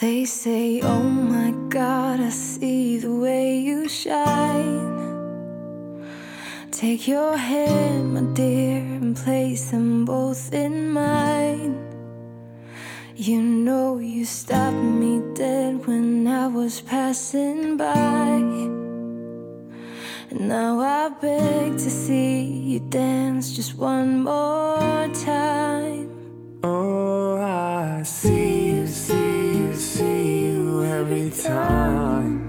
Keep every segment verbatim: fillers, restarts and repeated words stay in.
They say, oh my God, I see the way you shine. Take your hand, my dear, and place them both in mine. You know you stopped me dead when I was passing by, and now I beg to see you dance just one more time. Oh, I see you, see you, see you every time.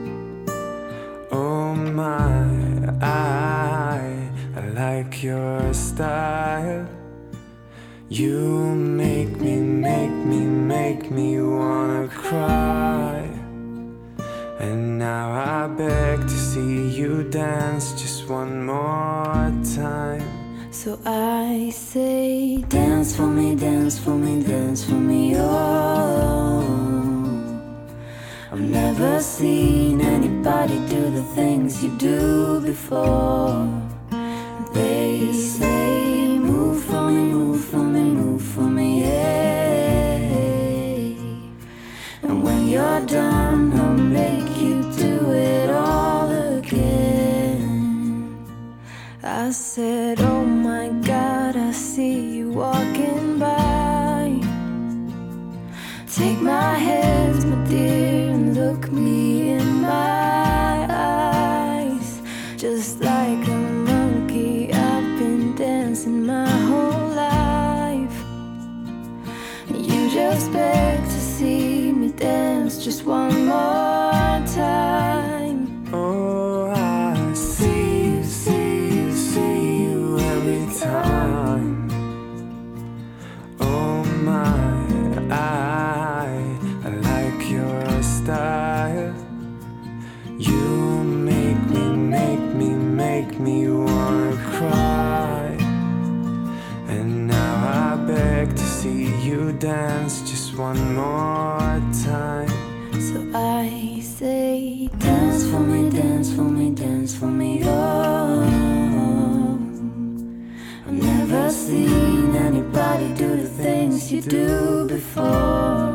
Oh my, I, I like your style. You make me, make me, make me wanna cry. And now I beg to see you dance just one more time. So I say, dance for me, dance for me, dance for me, oh. I've never seen anybody do the things you do before. They say, move for me, move for me, move for me, yeah. And when you're done, I'll make you do it all again. I said, oh my God, I see you walking by. Take my hands, my dear, and look me in my eyes. Just like a monkey, I've been dancing my whole life. You just beg to see me dance just one more time. Oh, I see you, see you, see you every time. Oh my, I, I like your style. You make me, make me, make me wanna cry. And now I beg to see you dance just one more time. So I say, dance for me, dance for me, dance for me, oh. I've never seen anybody do the things you do before.